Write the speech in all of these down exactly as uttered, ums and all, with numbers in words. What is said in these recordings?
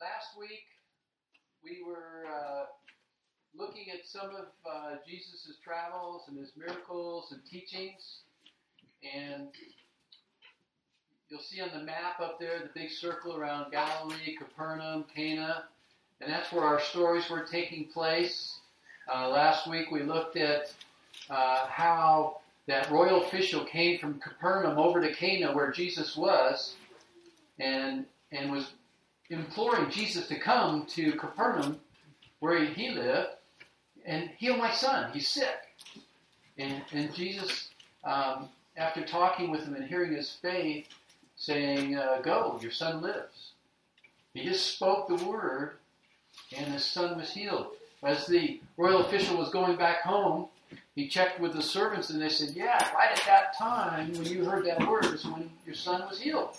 last week we were uh, looking at some of uh, Jesus' travels and his miracles and teachings. And you'll see on the map up there the big circle around Galilee, Capernaum, Cana. And that's where our stories were taking place. Uh, last week we looked at uh, how that royal official came from Capernaum over to Cana where Jesus was and and was imploring Jesus to come to Capernaum where he lived and heal my son. He's sick. And, and Jesus, um, after talking with him and hearing his faith, saying, uh, go, your son lives. He just spoke the word and his son was healed. As the royal official was going back home, he checked with the servants and they said, yeah, right at that time when you heard that word is when your son was healed.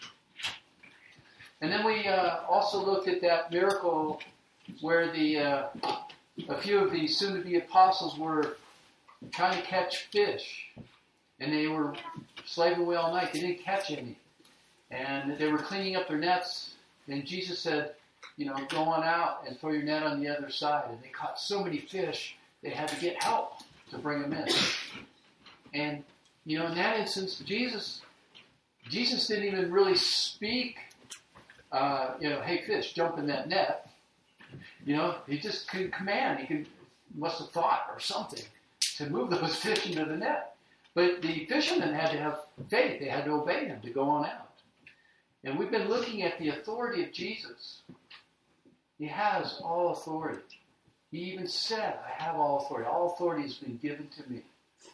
And then we uh, also looked at that miracle where the uh, a few of the soon-to-be apostles were trying to catch fish. And they were slaving away all night. They didn't catch any. And they were cleaning up their nets. And Jesus said, you know, go on out and throw your net on the other side. And they caught so many fish, they had to get help to bring them in. And, you know, in that instance, Jesus, Jesus didn't even really speak, uh, you know, hey, fish, jump in that net. You know, he just could command. He could, must have thought or something to move those fish into the net. But the fishermen had to have faith. They had to obey him to go on out. And we've been looking at the authority of Jesus. He has all authority. He even said, I have all authority. All authority has been given to me.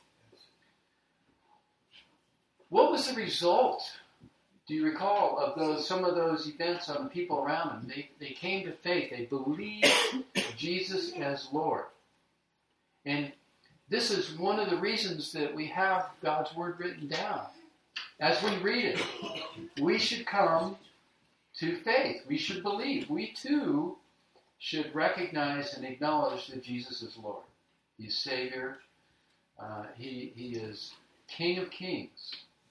What was the result, do you recall, of those some of those events on the people around them? They, they came to faith. They believed Jesus as Lord. And this is one of the reasons that we have God's Word written down. As we read it, we should come to faith. We should believe. We too should recognize and acknowledge that Jesus is Lord. He's Savior. Uh, he, he is King of Kings.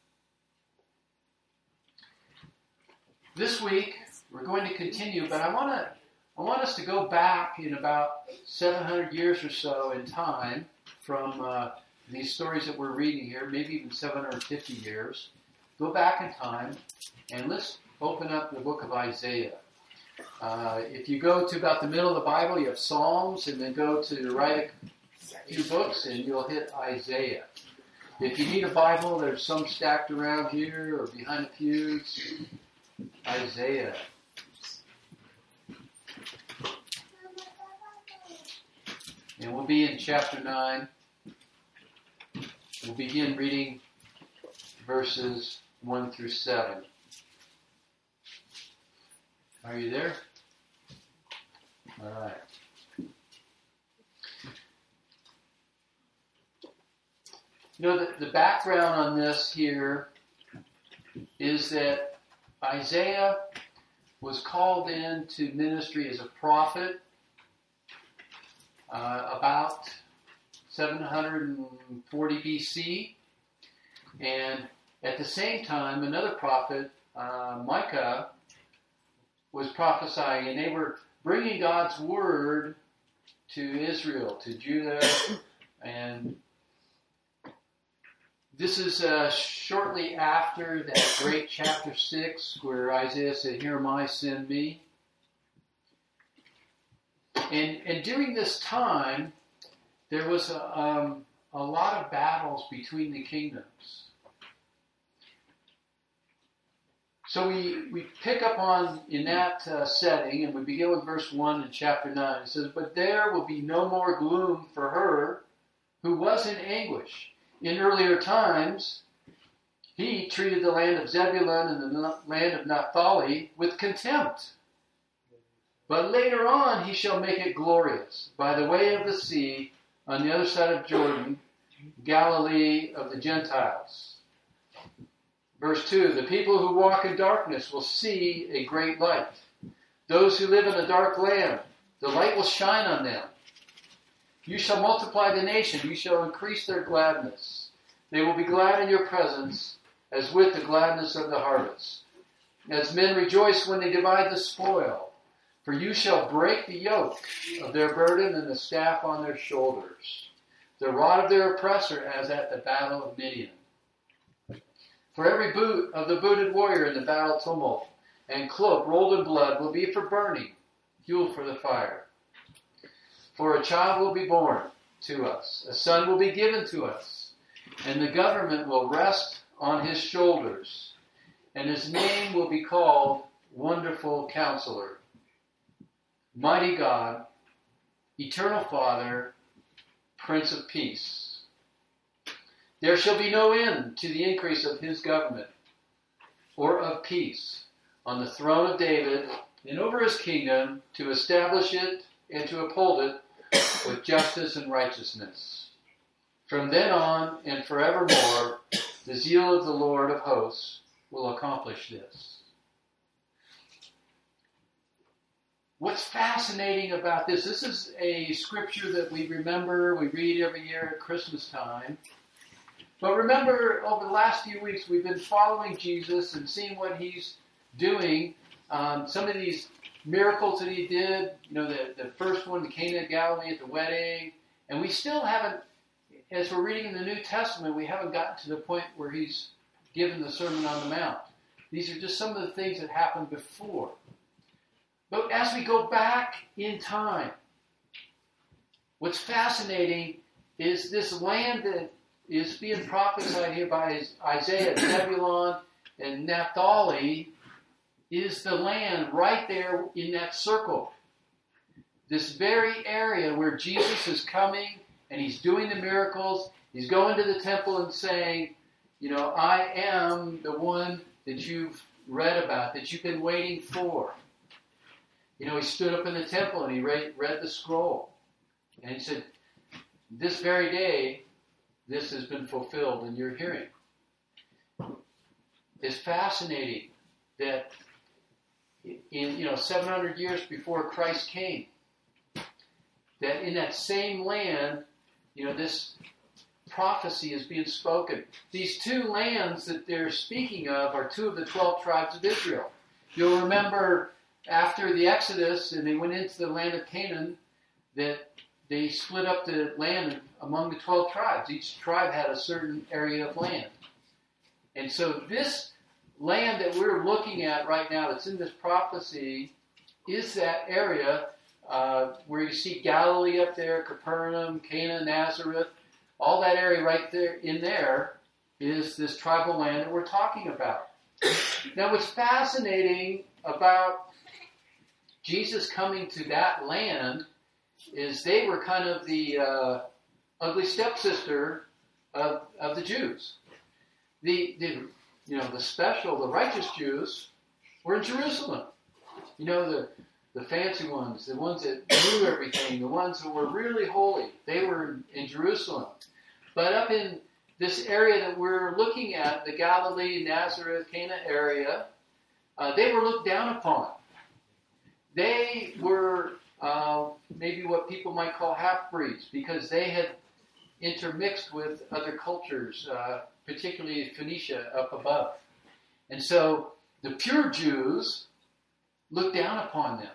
This week, we're going to continue, but I want to I want us to go back in about seven hundred years or so in time from uh, these stories that we're reading here, maybe even seven hundred fifty years. Go back in time, and let's open up the book of Isaiah. Uh, if you go to about the middle of the Bible, you have Psalms, and then go to the right a few books, and you'll hit Isaiah. If you need a Bible, there's some stacked around here or behind the pews. Isaiah. And we'll be in chapter nine. We'll begin reading verses one through seven. Are you there? All right. You know, the, the background on this here is that Isaiah was called into ministry as a prophet uh, about seven hundred forty B C. And at the same time, another prophet, uh, Micah, was prophesying, and they were bringing God's word to Israel, to Judah, and this is uh, shortly after that great chapter six where Isaiah said, here am I, send me. And, and during this time, there was a, um, a lot of battles between the kingdoms. So we, we pick up on in that uh, setting, and we begin with verse one in chapter nine. It says, but there will be no more gloom for her who was in anguish. In earlier times, he treated the land of Zebulun and the land of Naphtali with contempt. But later on he shall make it glorious, by the way of the sea, on the other side of Jordan, Galilee of the Gentiles. Verse two, the people who walk in darkness will see a great light. Those who live in a dark land, the light will shine on them. You shall multiply the nation. You shall increase their gladness. They will be glad in your presence, as with the gladness of the harvest. As men rejoice when they divide the spoil, For you shall break the yoke of their burden and the staff on their shoulders, the rod of their oppressor as at the battle of Midian. For every boot of the booted warrior in the battle tumult and cloak rolled in blood will be for burning, fuel for the fire. For a child will be born to us, a son will be given to us, and the government will rest on his shoulders, and his name will be called Wonderful Counselor, Mighty God, Eternal Father, Prince of Peace. There shall be no end to the increase of his government or of peace on the throne of David and over his kingdom, to establish it and to uphold it with justice and righteousness. From then on and forevermore, the zeal of the Lord of hosts will accomplish this. What's fascinating about this, this is a scripture that we remember, we read every year at Christmas time. But remember, over the last few weeks, we've been following Jesus and seeing what he's doing. Um, some of these miracles that he did, you know, the, the first one, the Cana of Galilee at the wedding. And we still haven't, as we're reading in the New Testament, we haven't gotten to the point where he's given the Sermon on the Mount. These are just some of the things that happened before. But as we go back in time, what's fascinating is this land that is being prophesied here by Isaiah, Zebulun, and Naphtali, is the land right there in that circle. This very area where Jesus is coming and he's doing the miracles. He's going to the temple and saying, you know, I am the one that you've read about, that you've been waiting for. You know, he stood up in the temple and he read, read the scroll. And he said, this very day, this has been fulfilled in your hearing. It's fascinating that in, you know, seven hundred years before Christ came, that in that same land, you know, this prophecy is being spoken. These two lands that they're speaking of are two of the twelve tribes of Israel. You'll remember after the Exodus and they went into the land of Canaan, that they split up the land among the twelve tribes. Each tribe had a certain area of land. And so this land that we're looking at right now that's in this prophecy is that area uh, where you see Galilee up there, Capernaum, Cana, Nazareth. All that area right there in there is this tribal land that we're talking about. Now what's fascinating about Jesus coming to that land is they were kind of the uh, ugly stepsister of, of the Jews. The, the, you know, the special, the righteous Jews were in Jerusalem. You know, the, the fancy ones, the ones that knew everything, the ones that were really holy, they were in Jerusalem. But up in this area that we're looking at, the Galilee, Nazareth, Cana area, uh, they were looked down upon. They were uh, maybe what people might call half-breeds because they had intermixed with other cultures, uh, particularly Phoenicia up above. And so the pure Jews looked down upon them.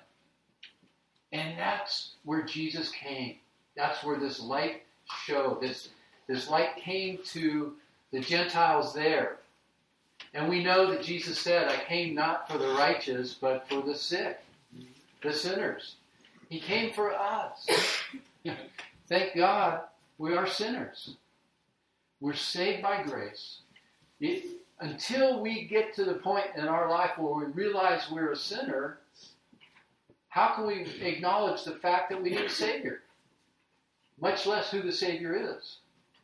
And that's where Jesus came. That's where this light showed. This, this light came to the Gentiles there. And we know that Jesus said, I came not for the righteous, but for the sick, the sinners. He came for us. Thank God we are sinners. We're saved by grace. It, until we get to the point in our life where we realize we're a sinner, how can we acknowledge the fact that we need a Savior? Much less who the Savior is.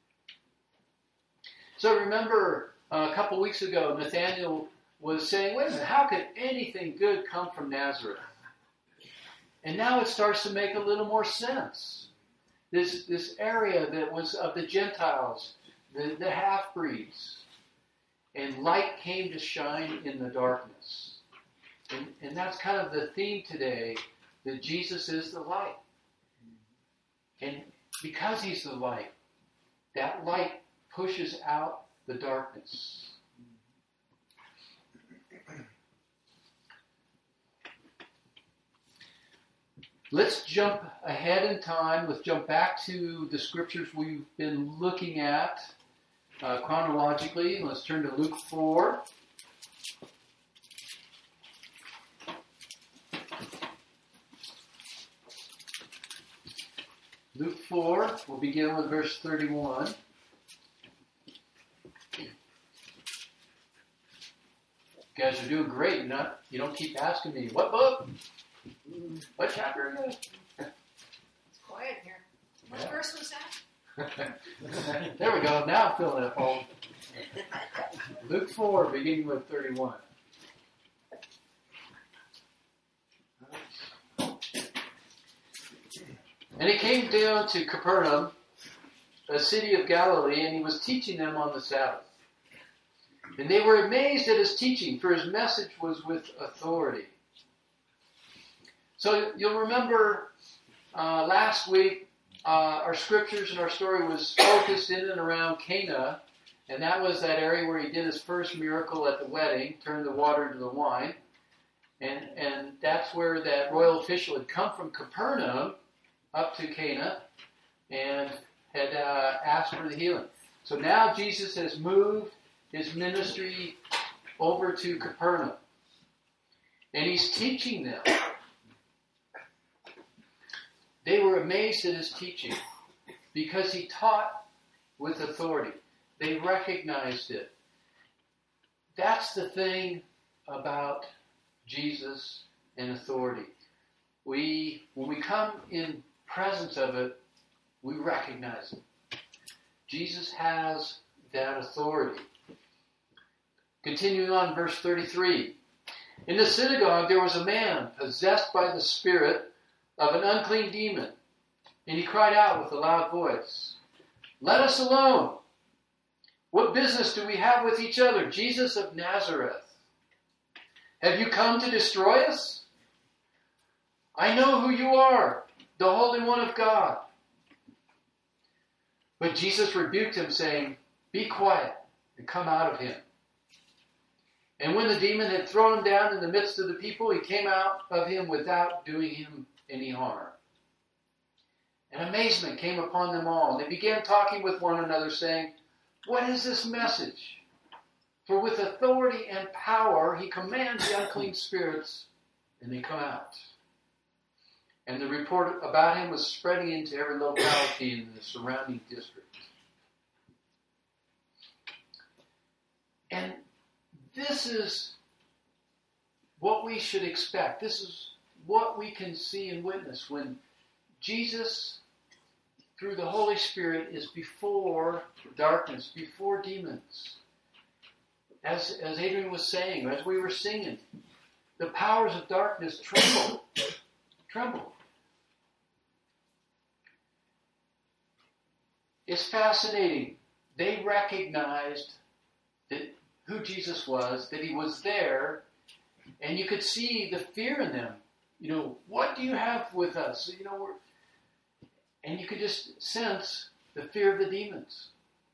So remember uh, a couple weeks ago, Nathaniel was saying, wait a minute, how could anything good come from Nazareth? And now it starts to make a little more sense. This, this area that was of the Gentiles, the, the half-breeds. And light came to shine in the darkness. And, and that's kind of the theme today, that Jesus is the light. And because he's the light, that light pushes out the darkness. let's jump ahead in time. Let's jump back to the scriptures we've been looking at uh, chronologically. Let's turn to Luke four. Luke four, we'll begin with verse thirty-one. You guys are doing great. You're not, you don't keep asking me, what book? What chapter are you in? It's quiet here. What Yeah. verse was that? There we go. Now I'm feeling at home. Luke four, beginning with thirty-one. And he came down to Capernaum, a city of Galilee, and he was teaching them on the Sabbath. And they were amazed at his teaching, for his message was with authority. So you'll remember uh, last week, uh, our scriptures and our story was focused in and around Cana, and that was that area where he did his first miracle at the wedding, turned the water into the wine. And, and that's where that royal official had come from Capernaum up to Cana and had uh, asked for the healing. So now Jesus has moved his ministry over to Capernaum. And he's teaching them. They were amazed at his teaching because he taught with authority. They recognized it. That's the thing about Jesus and authority. We, when we come in presence of it, we recognize it. Jesus has that authority. Continuing on, verse thirty-three. In the synagogue there was a man possessed by the spirit of an unclean demon, and he cried out with a loud voice, "Let us alone! What business do we have with each other, Jesus of Nazareth? Have you come to destroy us? I know who you are, the Holy One of God." But Jesus rebuked him, saying, "Be quiet and come out of him." And when the demon had thrown him down in the midst of the people, he came out of him without doing him any harm. And amazement came upon them all. They began talking with one another, saying, "What is this message? For with authority and power he commands the unclean spirits, and they come out." And the report about him was spreading into every locality in the surrounding district. And this is what we should expect. This is what we can see and witness when Jesus, through the Holy Spirit, is before darkness, before demons. As, as Adrian was saying, as we were singing, the powers of darkness tremble. Tremble. It's fascinating. They recognized that who Jesus was, that he was there, and you could see the fear in them. You know, what do you have with us? You know, we're, and you could just sense the fear of the demons.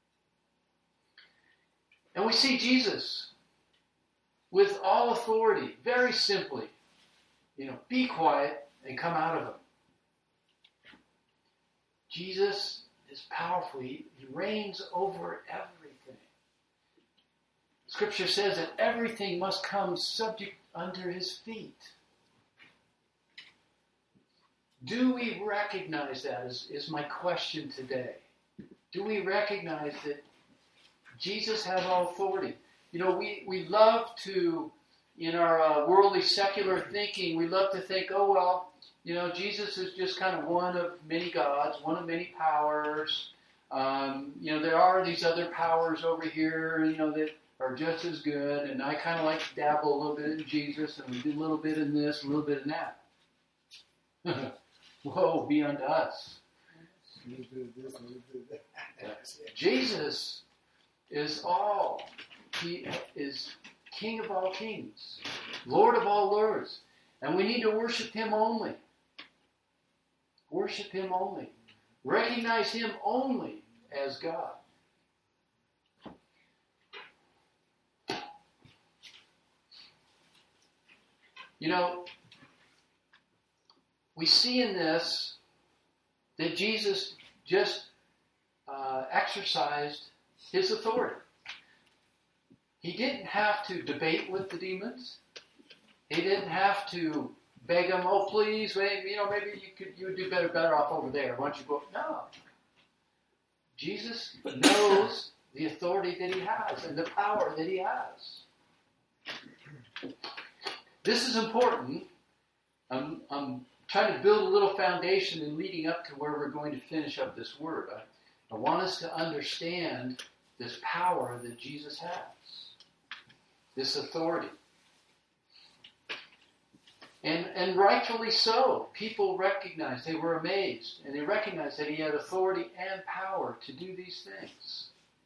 And we see Jesus with all authority, very simply, you know, be quiet and come out of him. Jesus is powerful. He, he reigns over everything. Scripture says that everything must come subject under his feet. Do we recognize that is, is my question today. Do we recognize that Jesus has all authority? You know, we, we love to, in our uh, worldly secular thinking, we love to think, oh, well, you know, Jesus is just kind of one of many gods, one of many powers. Um, you know, there are these other powers over here, you know, that are just as good, and I kind of like to dabble a little bit in Jesus, and we do a little bit in this, a little bit in that. Woe be unto us. Jesus is all. He is King of all kings, Lord of all lords, and we need to worship him only. Worship him only. Recognize him only as God. You know, we see in this that Jesus just uh, exercised his authority. He didn't have to debate with the demons. He didn't have to beg them, oh, please, wait, you know, maybe you could you would do better better off over there. Why don't you go? No. Jesus knows the authority that he has and the power that he has. This is important. I'm, I'm trying to build a little foundation in leading up to where we're going to finish up this word. I, I want us to understand this power that Jesus has, this authority. And, and rightfully so. People recognized, they were amazed, and they recognized that he had authority and power to do these things.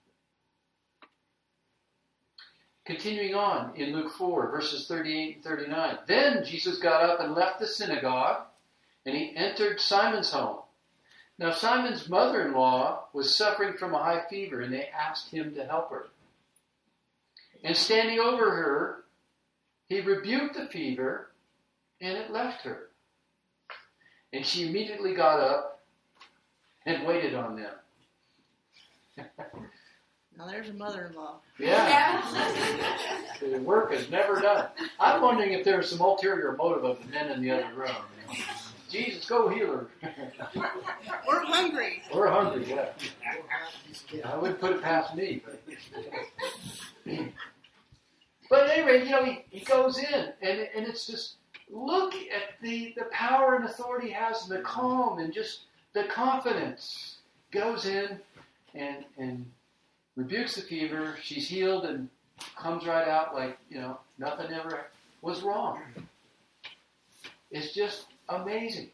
Continuing on in Luke four, verses thirty-eight and thirty-nine. Then Jesus got up and left the synagogue, and he entered Simon's home. Now Simon's mother-in-law was suffering from a high fever, and they asked him to help her. And standing over her, he rebuked the fever, and it left her. And she immediately got up and waited on them. Now there's a mother-in-law. Yeah. The work is never done. I'm wondering if there was some ulterior motive of the men in the other room. You know? Jesus, go heal her. We're hungry. We're hungry, yeah. I wouldn't put it past me. But, but anyway, you know, he, he goes in, and, and it's just, look at the, the power and authority he has, and the calm and just the confidence. Goes in and and rebukes the fever. She's healed and comes right out like, you know, nothing ever was wrong. It's just amazing.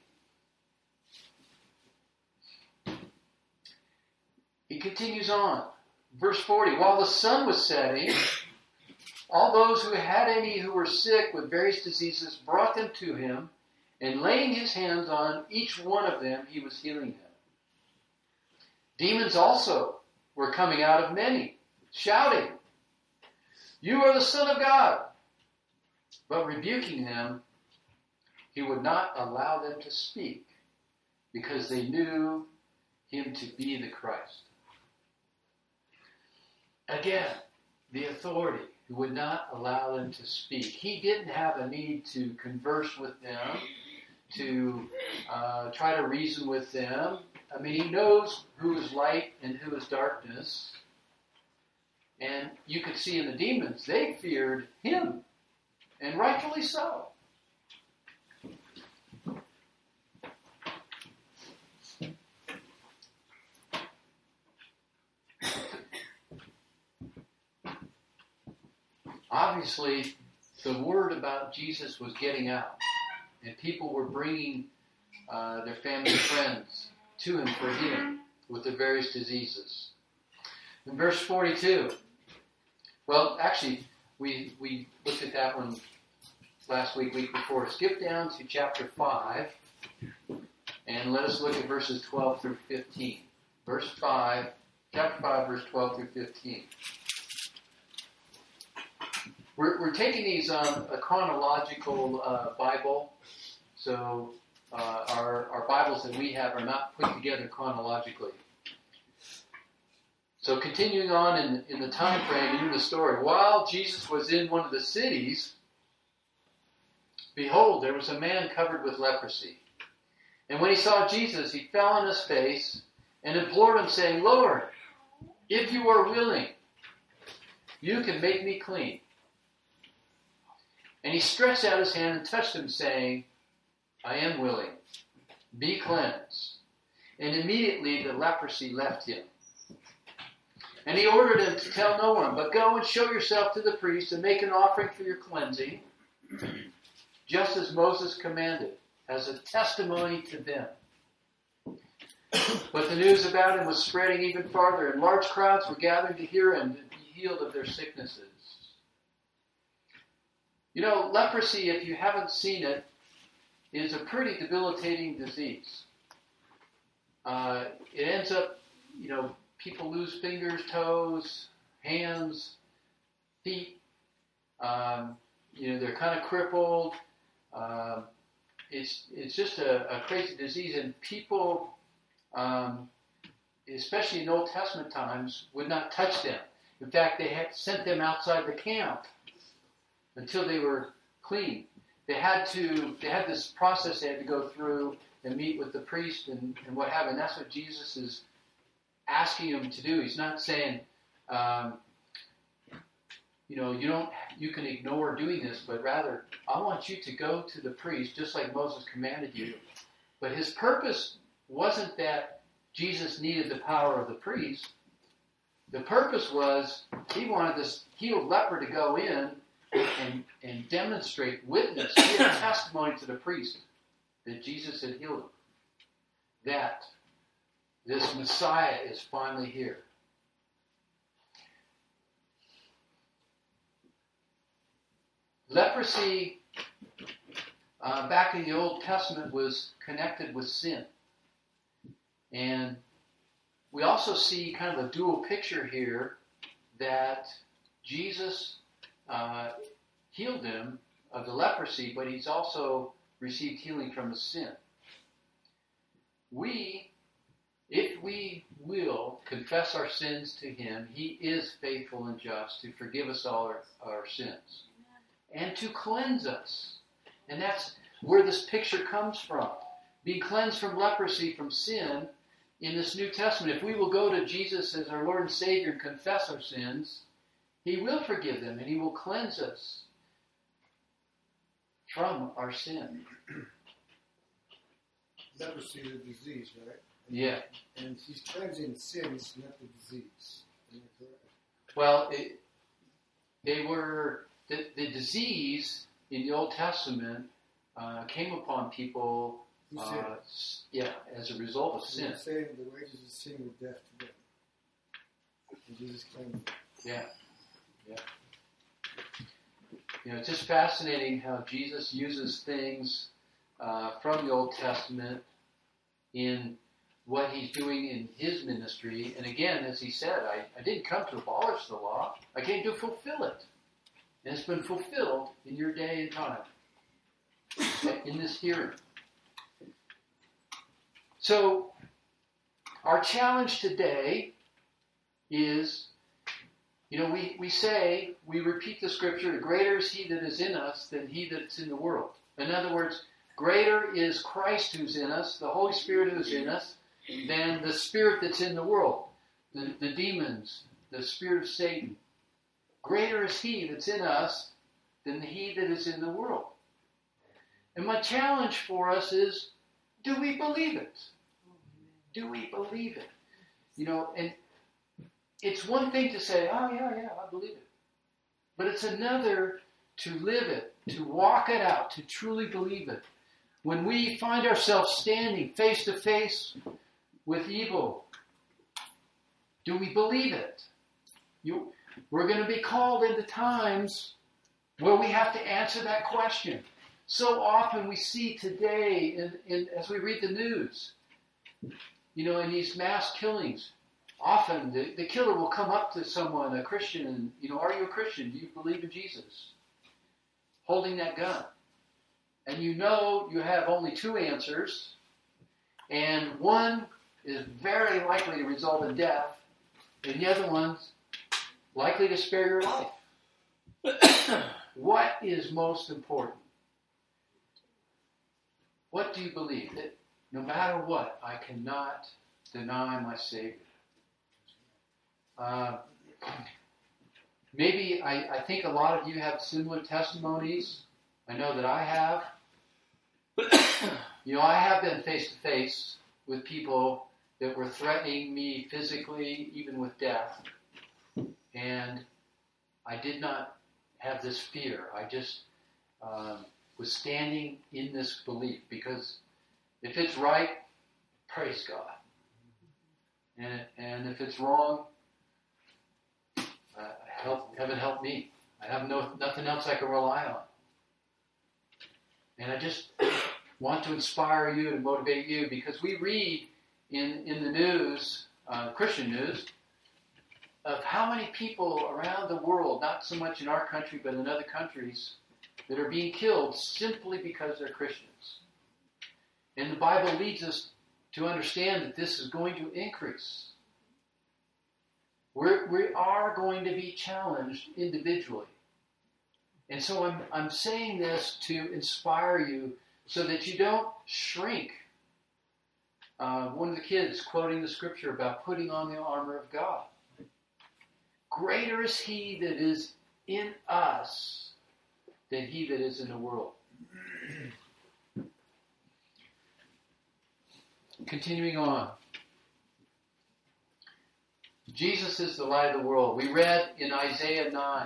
He continues on. Verse forty, while the sun was setting, all those who had any who were sick with various diseases brought them to him, and laying his hands on each one of them, he was healing them. Demons also were coming out of many, shouting, "You are the Son of God." But rebuking them, he would not allow them to speak, because they knew him to be the Christ. Again, the authority. He would not allow them to speak. He didn't have a need to converse with them, to uh, try to reason with them. I mean, he knows who is light and who is darkness. And you could see in the demons, they feared him. And rightfully so. Obviously, the word about Jesus was getting out, and people were bringing uh, their family and friends to him for healing with their various diseases. In verse forty-two, well, actually, we we looked at that one last week, week before. Skip down to chapter five, and let us look at verses twelve through fifteen. Verse five, chapter five, verse twelve through fifteen. We're, we're taking these on a chronological uh, Bible, so uh, our, our Bibles that we have are not put together chronologically. So continuing on in, in the time frame and in the story, while Jesus was in one of the cities, behold, there was a man covered with leprosy. And when he saw Jesus, he fell on his face and implored him, saying, "Lord, if you are willing, you can make me clean." And he stretched out his hand and touched him, saying, "I am willing. Be cleansed." And immediately the leprosy left him. And he ordered him to tell no one, but go and show yourself to the priest and make an offering for your cleansing, just as Moses commanded, as a testimony to them. But the news about him was spreading even farther, and large crowds were gathering to hear him and be healed of their sicknesses. You know, leprosy, if you haven't seen it, is a pretty debilitating disease. Uh, it ends up, you know, people lose fingers, toes, hands, feet. Um, you know, they're kind of crippled. Uh, it's it's just a, a crazy disease, and people, um, especially in Old Testament times, would not touch them. In fact, they had sent them outside the camp until they were clean. They had to. They had this process they had to go through and meet with the priest and, and what have you. And that's what Jesus is asking them to do. He's not saying, um, you know, you don't. You can ignore doing this, but rather, I want you to go to the priest just like Moses commanded you. But his purpose wasn't that Jesus needed the power of the priest. The purpose was he wanted this healed leper to go in and, and demonstrate, witness, give testimony to the priest that Jesus had healed him. That this Messiah is finally here. Leprosy, uh, back in the Old Testament, was connected with sin. And we also see kind of a dual picture here that Jesus uh, healed him of the leprosy, but he's also received healing from his sin. We, if we will confess our sins to him, he is faithful and just to forgive us all our, our sins and to cleanse us. And that's where this picture comes from. Being cleansed from leprosy, from sin, in this New Testament, if we will go to Jesus as our Lord and Savior and confess our sins, he will forgive them and he will cleanse us from our sin. Leprosy is a disease, right? Yeah. And he's cleansing sins, not the disease. Am I correct? Well, it, they were, the, the disease in the Old Testament uh, came upon people Uh, yeah, as a result of so sin. You're saying the wages of sin were death to them. And Jesus claimed. Yeah, yeah. You know, it's just fascinating how Jesus uses things uh, from the Old Testament in what he's doing in his ministry. And again, as he said, I, I didn't come to abolish the law. I came to fulfill it. And it's been fulfilled in your day and time, in this hearing. So, our challenge today is, you know, we, we say, we repeat the scripture, greater is he that is in us than he that's in the world. In other words, greater is Christ who's in us, the Holy Spirit who's in us, than the spirit that's in the world, the, the demons, the spirit of Satan. Greater is he that's in us than he that is in the world. And my challenge for us is, do we believe it? Do we believe it? You know, and it's one thing to say, oh, yeah, yeah, I believe it. But it's another to live it, to walk it out, to truly believe it. When we find ourselves standing face to face with evil, do we believe it? You, we're going to be called into times where we have to answer that question. So often we see today, in, in, as we read the news, you know, in these mass killings, often the, the killer will come up to someone, a Christian, and, you know, are you a Christian? Do you believe in Jesus? Holding that gun. And you know you have only two answers, and one is very likely to result in death, and the other one's likely to spare your life. What is most important? What do you believe? That no matter what, I cannot deny my Savior. Uh, maybe I, I think a lot of you have similar testimonies. I know that I have. You know, I have been face to face with people that were threatening me physically, even with death. And I did not have this fear. I just um, was standing in this belief, because if it's right, praise God. And, and if it's wrong, uh, help, heaven help me. I have no nothing else I can rely on. And I just want to inspire you and motivate you, because we read in, in the news, uh, Christian news, of how many people around the world, not so much in our country but in other countries, that are being killed simply because they're Christians. And the Bible leads us to understand that this is going to increase. We're, we are going to be challenged individually. And so I'm, I'm saying this to inspire you so that you don't shrink. Uh, one of the kids quoting the scripture about putting on the armor of God. Greater is he that is in us than he that is in the world. Continuing on. Jesus is the light of the world. We read in Isaiah nine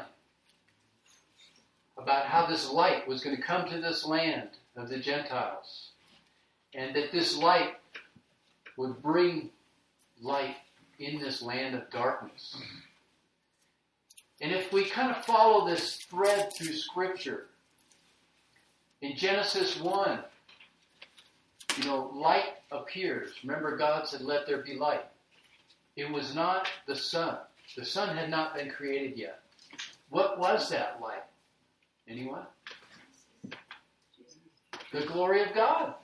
about how this light was going to come to this land of the Gentiles. And that this light would bring light in this land of darkness. And if we kind of follow this thread through Scripture, in Genesis one, you know, light appears. Remember, God said, let there be light. It was not the sun. The sun had not been created yet. What was that light? Anyone? The glory of God.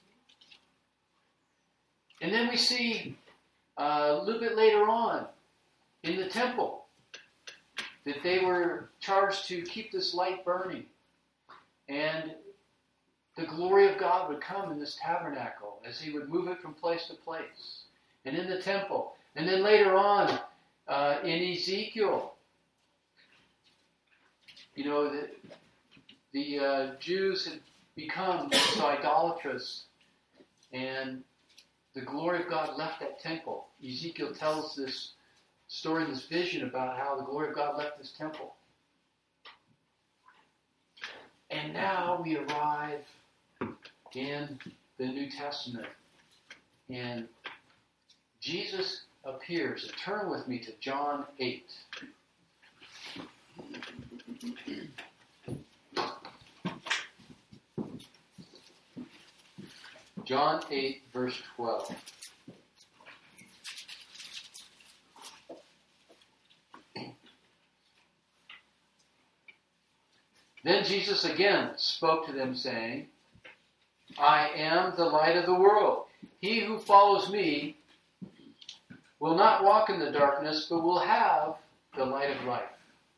And then we see uh, a little bit later on in the temple that they were charged to keep this light burning. And the glory of God would come in this tabernacle as he would move it from place to place. And in the temple. And then later on uh, in Ezekiel, you know, the, the uh, Jews had become so idolatrous, and the glory of God left that temple. Ezekiel tells this story, this vision about how the glory of God left this temple. And now we arrive in the New Testament. And Jesus appears. Turn with me to John eight. John eight, verse twelve. Then Jesus again spoke to them, saying, I am the light of the world. He who follows me will not walk in the darkness, but will have the light of life.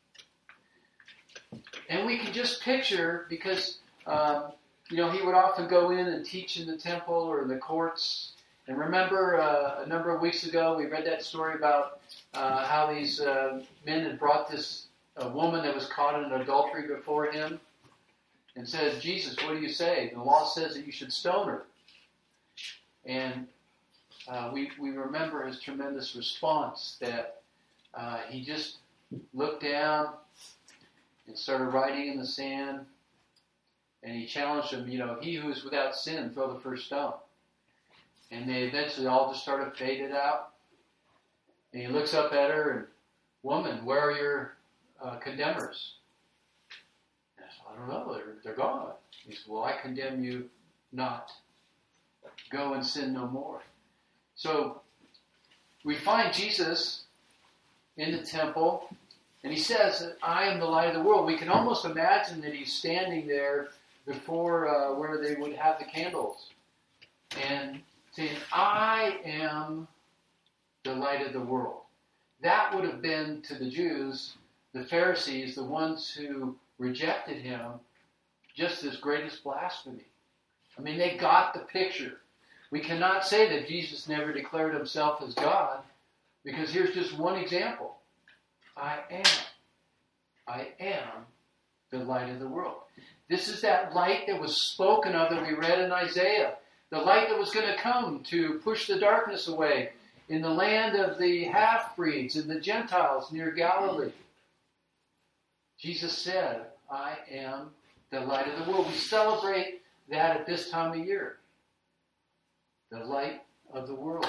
And we can just picture, because, um, you know, he would often go in and teach in the temple or in the courts. And remember uh, a number of weeks ago, we read that story about uh, how these uh, men had brought this a woman that was caught in adultery before him and said, Jesus, what do you say? The law says that you should stone her. And uh, we, we remember his tremendous response that uh, he just looked down and started writing in the sand, and he challenged them, you know, he who is without sin, throw the first stone. And they eventually all just started faded out. And he looks up at her and, woman, where are your Uh, condemners? And I said, I don't know, they're, they're gone. He said, well, I condemn you not. Go and sin no more. So we find Jesus in the temple, and he says that I am the light of the world. We can almost imagine that he's standing there before uh, where they would have the candles and saying, I am the light of the world. That would have been to the Jews, the Pharisees, the ones who rejected him, just as greatest blasphemy. I mean, they got the picture. We cannot say that Jesus never declared himself as God, because here's just one example. I am. I am the light of the world. This is that light that was spoken of that we read in Isaiah. The light that was going to come to push the darkness away in the land of the half-breeds and the Gentiles near Galilee. Jesus said, I am the light of the world. We celebrate that at this time of year. The light of the world.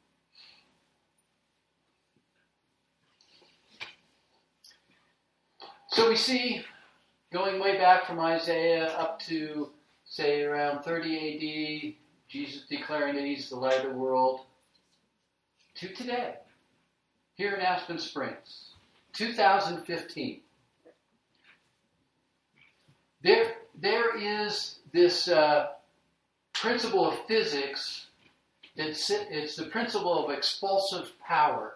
So we see, going way back from Isaiah up to, say, around thirty A D, Jesus declaring that he's the light of the world, to today, here in Aspen Springs, two thousand fifteen. There, there is this uh, principle of physics. It's, it's the principle of expulsive power.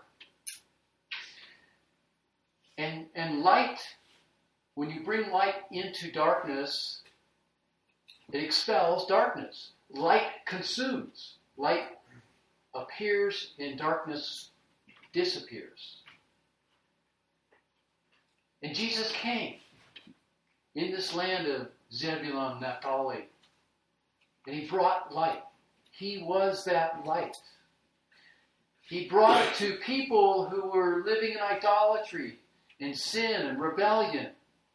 And, and light, when you bring light into darkness, it expels darkness. Light consumes. Light appears and darkness disappears. And Jesus came in this land of Zebulun, Naphtali, and he brought light. He was that light. He brought it to people who were living in idolatry, in sin and rebellion.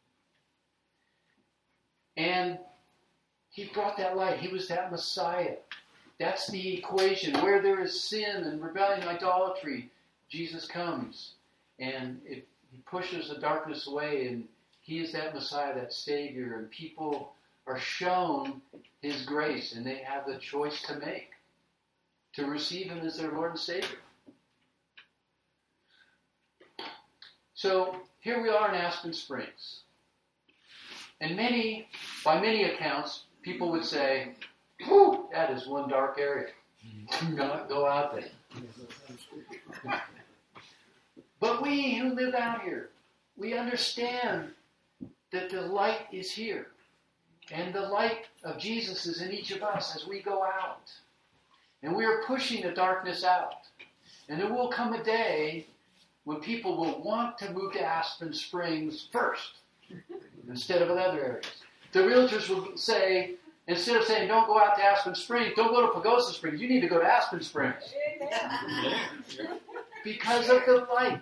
And he brought that light. He was that Messiah. That's the equation. Where there is sin and rebellion and idolatry, Jesus comes. And it, he pushes the darkness away, and he is that Messiah, that Savior. And people are shown his grace, and they have the choice to make, to receive him as their Lord and Savior. So here we are in Aspen Springs. And many, by many accounts, people would say, whew, that is one dark area. Do not go out there. But we who live out here, we understand that the light is here. And the light of Jesus is in each of us as we go out. And we are pushing the darkness out. And there will come a day when people will want to move to Aspen Springs first instead of in other areas. The realtors will say, instead of saying, don't go out to Aspen Springs, don't go to Pagosa Springs, you need to go to Aspen Springs. Because of the light.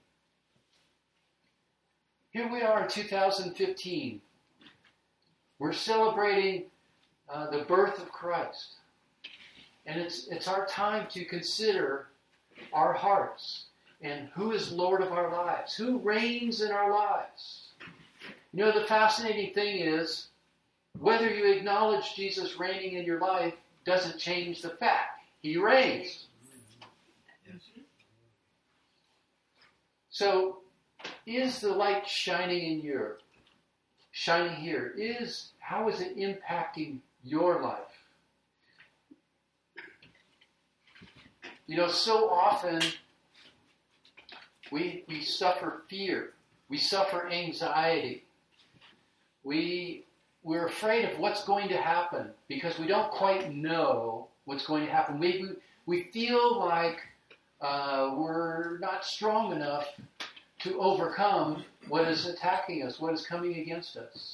Here we are in two thousand fifteen. We're celebrating uh, the birth of Christ. And it's it's our time to consider our hearts and who is Lord of our lives, who reigns in our lives. You know, the fascinating thing is, whether you acknowledge Jesus reigning in your life doesn't change the fact. He reigns. So, is the light shining in your, shining here? Is, how is it impacting your life? You know, so often we we suffer fear. We suffer anxiety. We we're afraid of what's going to happen because we don't quite know what's going to happen. We we feel like uh, we're not strong enough to overcome what is attacking us, what is coming against us.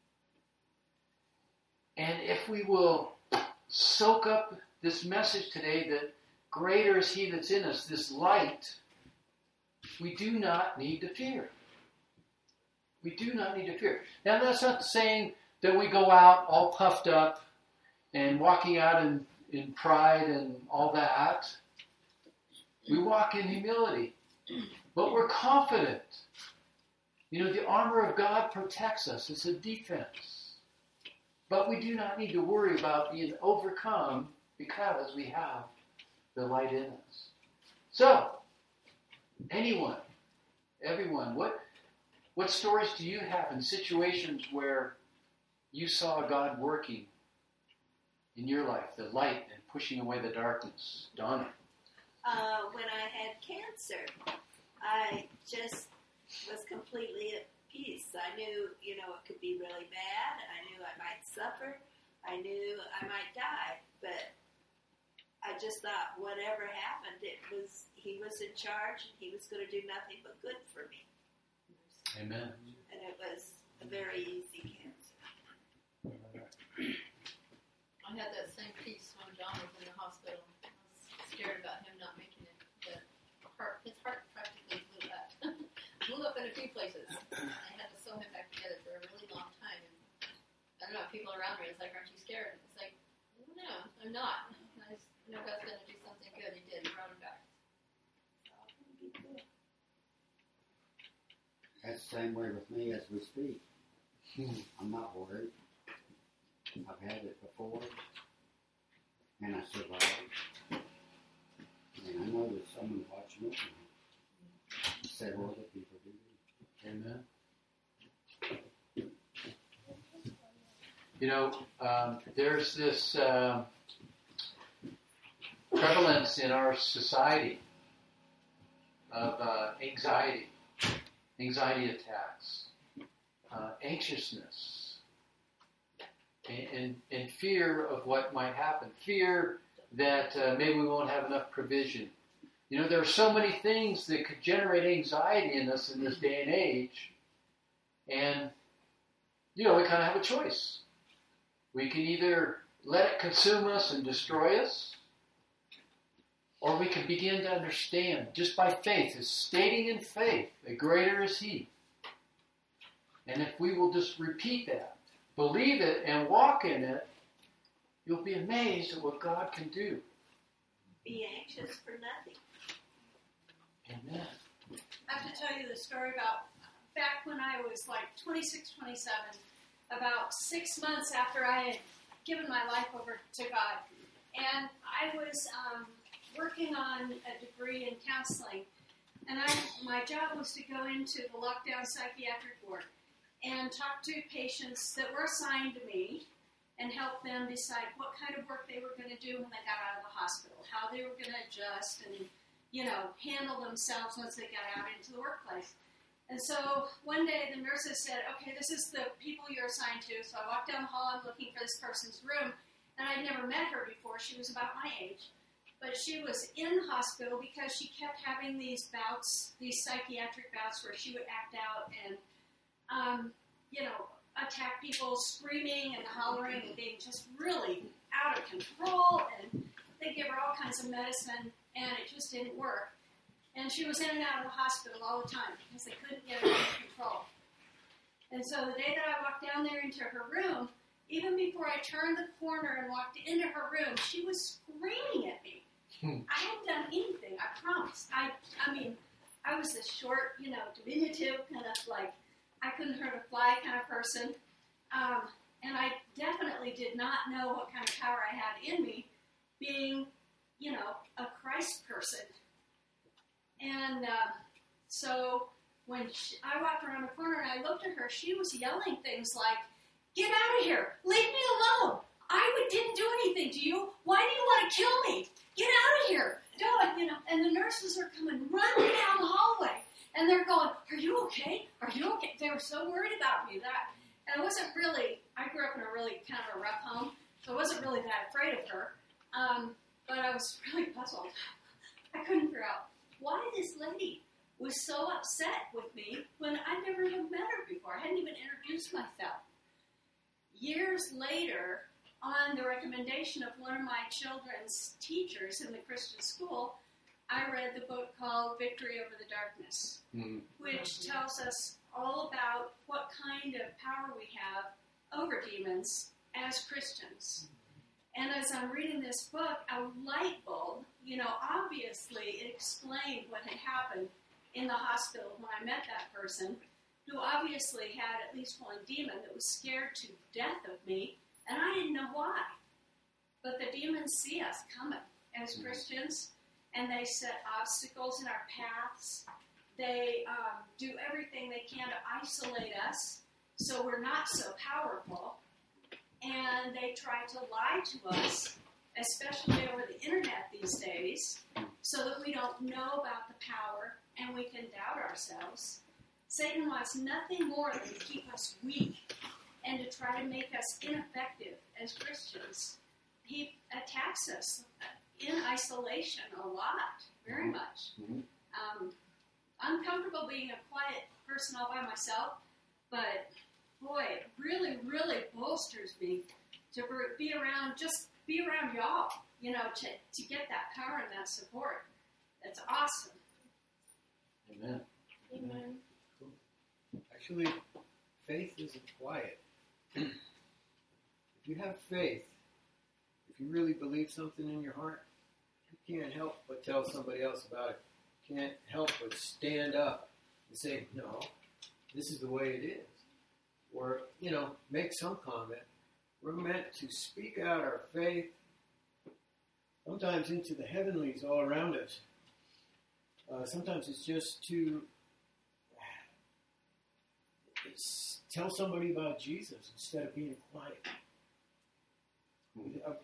And if we will soak up this message today that greater is he that's in us, this light, we do not need to fear. We do not need to fear. Now, that's not saying that we go out all puffed up and walking out in, in pride and all that. We walk in humility. But we're confident. You know, the armor of God protects us. It's a defense. But we do not need to worry about being overcome because we have the light in us. So, anyone, everyone, what what stories do you have in situations where you saw God working in your life, the light and pushing away the darkness? Donna? Uh, when I had cancer, I just was completely at peace. I knew, you know, it could be really bad. I knew I might suffer. I knew I might die. But I just thought whatever happened, it was he was in charge and he was going to do nothing but good for me. Amen. And it was a very easy cancer. I had that same peace when John was in the hospital. I was scared about him not making it. But heart, his heart practically blew up. blew up in a few places. I had to sew him back together for a really long time. And I don't know, people around me was like, aren't you scared? It's like, no, I'm not. I just know God's going to do something good. He did. He brought him back. That's the same way with me as we speak. I'm not worried. I've had it before, and I survived. And I know there's someone watching over me. Several other people do. Amen. You know, um, there's this uh, prevalence in our society of uh, anxiety, anxiety attacks, uh, anxiousness, and, and, and fear of what might happen, fear that uh, maybe we won't have enough provision. You know, there are so many things that could generate anxiety in us in this day and age, and, you know, we kind of have a choice. We can either let it consume us and destroy us, or we can begin to understand just by faith, is stating in faith that greater is He. And if we will just repeat that, believe it, and walk in it, you'll be amazed at what God can do. Be anxious for nothing. Amen. I have to tell you the story about back when I was like twenty-six, twenty-seven, about six months after I had given my life over to God. And I was um, working on a degree in counseling. And I, my job was to go into the lockdown psychiatric ward and talk to patients that were assigned to me and help them decide what kind of work they were going to do when they got out of the hospital, how they were going to adjust and, you know, handle themselves once they got out into the workplace. And so one day the nurses said, okay, this is the people you're assigned to. So I walked down the hall, I'm looking for this person's room, and I'd never met her before. She was about my age. But she was in the hospital because she kept having these bouts, these psychiatric bouts where she would act out and, um, you know, attack people, screaming and hollering and being just really out of control. And they gave her all kinds of medicine, and it just didn't work. And she was in and out of the hospital all the time because they couldn't get her under control. And so the day that I walked down there into her room, even before I turned the corner and walked into her room, she was screaming at me. Hmm. I hadn't done anything, I promise. I I mean, I was this short, you know, diminutive, kind of like, I couldn't hurt a fly kind of person. Um, and I definitely did not know what kind of power I had in me, being, you know, a Christ person. And uh, so when she, I walked around the corner and I looked at her, she was yelling things like, "Get out of here! Leave me alone! I would, didn't do anything to you. Why do you want to kill me? Get out of here!" Don't, you know, and the nurses are coming running down the hallway, and they're going, "Are you okay? Are you okay?" They were so worried about me that, and I wasn't really. I grew up in a really kind of a rough home, so I wasn't really that afraid of her. Um, but I was really puzzled. I couldn't figure out why this lady was so upset with me when I never even met her before. I hadn't even introduced myself. Years later, on the recommendation of one of my children's teachers in the Christian school, I read the book called Victory Over the Darkness, mm-hmm. which tells us all about what kind of power we have over demons as Christians. And as I'm reading this book, a light bulb, you know, obviously it explained what had happened in the hospital when I met that person, who obviously had at least one demon that was scared to death of me, and I didn't know why. But the demons see us coming as Christians, and they set obstacles in our paths. They um, do everything they can to isolate us so we're not so powerful. And they try to lie to us, especially over the internet these days, so that we don't know about the power and we can doubt ourselves. Satan wants nothing more than to keep us weak and to try to make us ineffective as Christians. He attacks us in isolation a lot, very much. Um, I'm comfortable being a quiet person all by myself, but boy, it really, really bolsters me to be around, just be around y'all, you know, to, to get that power and that support. That's awesome. Amen. Amen. Actually, faith isn't quiet. If you have faith, if you really believe something in your heart, you can't help but tell somebody else about it. You can't help but stand up and say, "No, this is the way it is." Or, you know, make some comment. We're meant to speak out our faith, sometimes into the heavenlies all around us. Uh, sometimes it's just to it's tell somebody about Jesus instead of being quiet.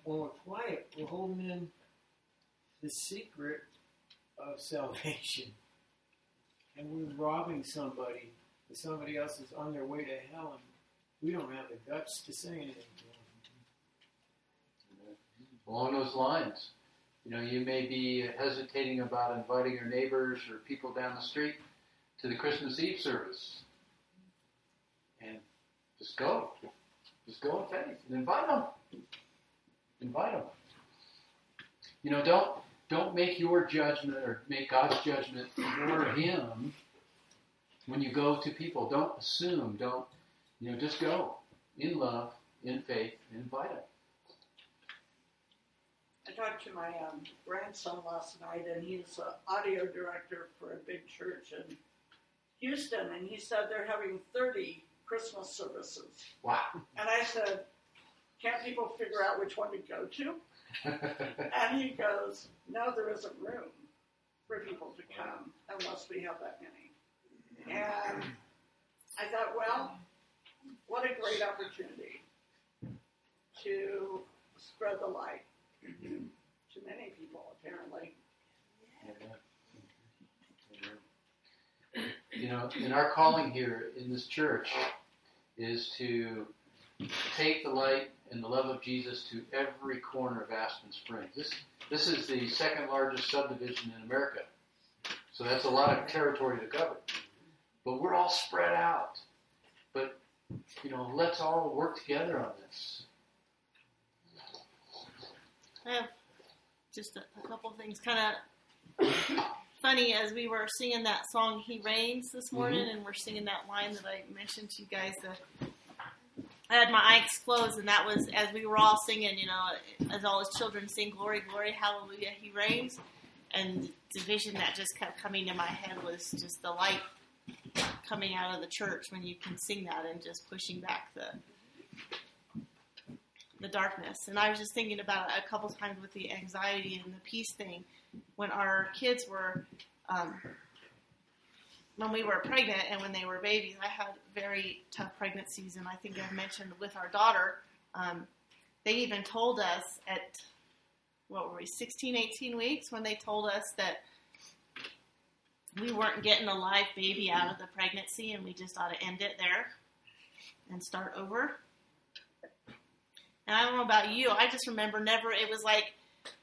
when we're quiet, we're holding in the secret of salvation. And we're robbing somebody, and somebody else is on their way to hell, and we don't have the guts to say anything to them. Along those lines, you know, you may be hesitating about inviting your neighbors or people down the street to the Christmas Eve service. And just go. Just go in faith and invite them. Invite them. You know, don't don't make your judgment or make God's judgment for him when you go to people. Don't assume. Don't, you know, just go in love, in faith, and invite them. I talked to my um, grandson last night, and he's an audio director for a big church in Houston, and he said they're having thirty Christmas services. Wow. And I said, can't people figure out which one to go to? And he goes, no, there isn't room for people to come unless we have that many. And I thought, well, what a great opportunity to spread the light to many people, apparently. You know, and our calling here in this church is to take the light and the love of Jesus to every corner of Aspen Springs. This this is the second largest subdivision in America, so that's a lot of territory to cover. But we're all spread out. But, you know, let's all work together on this. I have just a, a couple things kind of funny as we were singing that song, He Reigns, this morning, mm-hmm. and we're singing that line that I mentioned to you guys. Uh, I had my eyes closed, and that was as we were all singing, you know, as all his children sing, glory, glory, hallelujah, he reigns. And the vision that just kept coming to my head was just the light coming out of the church when you can sing that and just pushing back the the darkness. And I was just thinking about it a couple times with the anxiety and the peace thing. When our kids were, um, when we were pregnant and when they were babies, I had very tough pregnancies. And I think I've mentioned with our daughter, um, they even told us at, what were we, sixteen, eighteen weeks, when they told us that we weren't getting a live baby out of the pregnancy and we just ought to end it there and start over. And I don't know about you, I just remember never, it was like,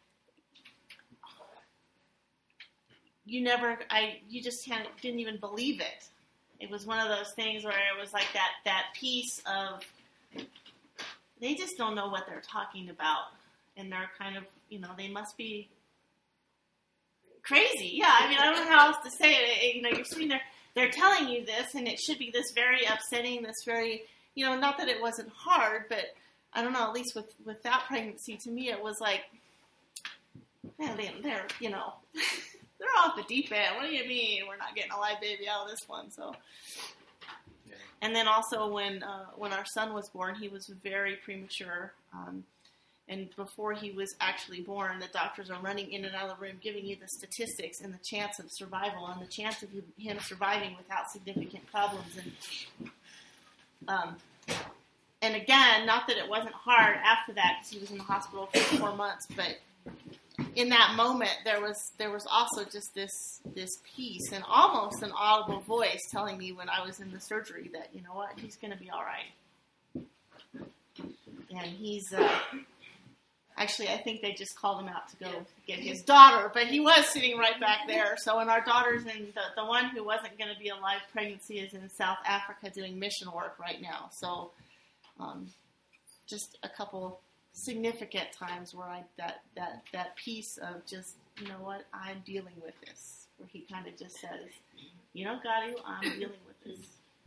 you never, I, you just can't, didn't even believe it. It was one of those things where it was like that, that piece of, they just don't know what they're talking about. And they're kind of, you know, they must be crazy. Yeah, I mean, I don't know how else to say it. it you know, you're sitting there, they're telling you this, and it should be this very upsetting, this very, you know, not that it wasn't hard, but I don't know, at least with, with that pregnancy, to me, it was like, man, they, they're, you know, they're off the deep end. What do you mean we're not getting a live baby out of this one? So, yeah. And then also when uh, when our son was born, he was very premature. Um, and before he was actually born, the doctors are running in and out of the room, giving you the statistics and the chance of survival and the chance of him surviving without significant problems. And um, and again, not that it wasn't hard after that, because he was in the hospital for four months, but in that moment, there was there was also just this this peace and almost an audible voice telling me when I was in the surgery that, you know what, he's going to be all right. And he's uh, actually, I think they just called him out to go get his daughter, but he was sitting right back there. So, and our daughter's in the the one who wasn't going to be a live pregnancy is in South Africa doing mission work right now. So, um, just a couple significant times where I that that that piece of just, you know what, I'm dealing with this, where he kind of just says, you know, God, I'm dealing with this.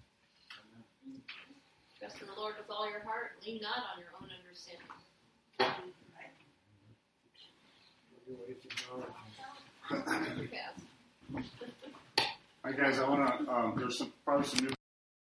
Trust in the Lord with all your heart. Lean not on your own understanding. Hi guys, I want to. Um, there's some probably some new.